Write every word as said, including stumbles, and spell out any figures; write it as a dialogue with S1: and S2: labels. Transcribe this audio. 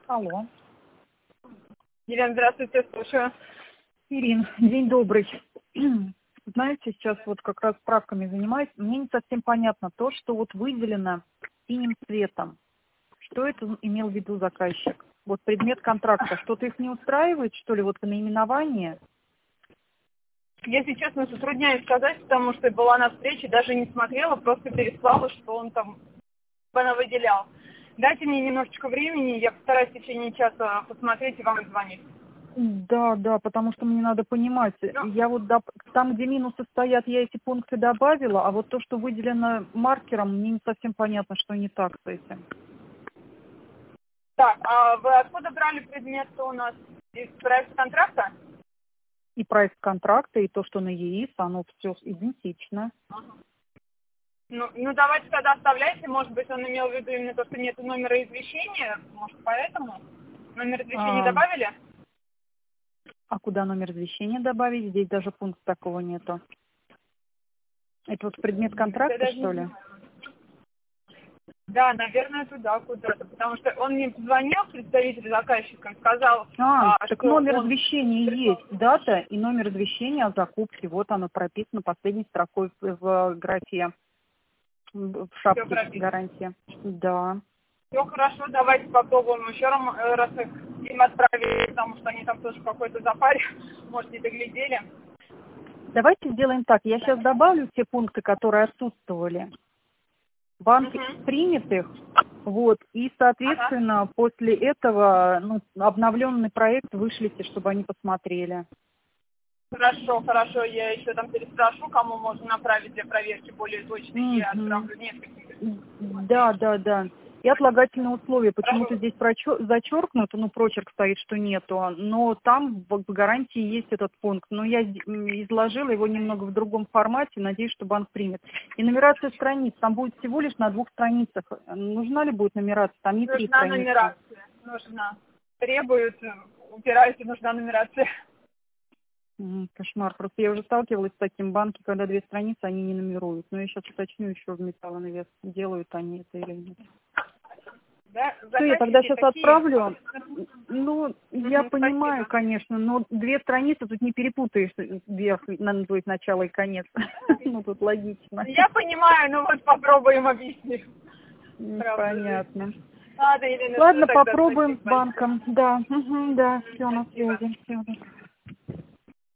S1: Алло.
S2: Елена, здравствуйте, слушаю.
S1: Ирин, день добрый. Знаете, сейчас вот как раз справками занимаюсь. Мне не совсем понятно то, что вот выделено синим цветом. Что это имел в виду заказчик? Вот предмет контракта. Что-то их не устраивает, что ли, вот наименование?
S2: Если честно, затрудняюсь сказать, потому что была на встрече, даже не смотрела, просто переслала, что он там выделял. Дайте мне немножечко времени, я постараюсь в течение часа посмотреть и вам звонить.
S1: Да, да, потому что мне надо понимать.
S2: Ну,
S1: Я вот доп- там, где минусы стоят, я эти пункты добавила, а вот то, что выделено маркером, мне не совсем понятно, что не так с этим.
S2: так, а вы откуда брали предмет у нас из проекта контракта?
S1: И прайс контракта, и то, что на ЕИС, оно все идентично.
S2: Ну, ну, давайте тогда оставляйте, может быть, он имел в виду именно то, что нет номера извещения, может, поэтому? Номер извещения
S1: А,
S2: добавили?
S1: а куда номер извещения добавить? Здесь даже пункта такого нету. Это вот предмет
S2: Я
S1: контракта,
S2: даже не
S1: что ли?
S2: знаю. Да, наверное, туда куда-то, потому что он мне позвонил, представитель заказчика, сказал,
S1: А,
S2: а,
S1: так
S2: что
S1: номер
S2: он
S1: извещения
S2: прислал.
S1: есть, дата и номер извещения о закупке. Вот оно прописано последней строкой в, в графе, в
S2: Все
S1: шапке
S2: прописано.
S1: гарантия. Да.
S2: Все хорошо, давайте попробуем еще раз, э, раз их им отправили, потому что они там тоже в какой-то запаре, может, не доглядели.
S1: Давайте сделаем так. Я сейчас добавлю те пункты, которые отсутствовали. Банк
S2: Угу.
S1: примет их, вот, и,
S2: Ага.
S1: соответственно, после этого, ну, обновленный проект вышлите, чтобы они посмотрели.
S2: Хорошо, хорошо, я еще там переспрошу, кому можно направить для проверки более точно, и
S1: Мгм.
S2: отправлю нескольких.
S1: Да, да, да. И отлагательные условия. Почему-то
S2: Хорошо.
S1: здесь прочё- зачеркнуто, ну, прочерк стоит, что нету, но там в в гарантии есть этот пункт. Но я д- м, изложила его немного в другом формате, надеюсь, что банк примет. И нумерация страниц, там будет всего лишь на двух страницах. Нужна ли будет нумерация? Там не три
S2: Нужна
S1: страницы.
S2: нумерация, нужна. Требуют, э, упираются, нужна нумерация.
S1: М, Кошмар. Просто я уже сталкивалась с таким банком, когда две страницы они не нумеруют. Но я сейчас уточню еще в металлонавес, делают они это или нет.
S2: Да?
S1: Все, я тогда
S2: Заказчики
S1: сейчас
S2: такие.
S1: отправлю. Ну, я
S2: Мгм,
S1: понимаю,
S2: спасибо.
S1: конечно, но две страницы тут не перепутаешь вверх, надо будет начало и конец. Ну, тут логично.
S2: Я понимаю, но вот попробуем объяснить.
S1: М,
S2: Правда же.
S1: Понятно.
S2: Ладно, Елена, все
S1: Ладно,
S2: тогда,
S1: попробуем
S2: спасибо
S1: с
S2: большое.
S1: банком. Да, мгм, да, все на
S2: Спасибо.
S1: связи. Всего доброго.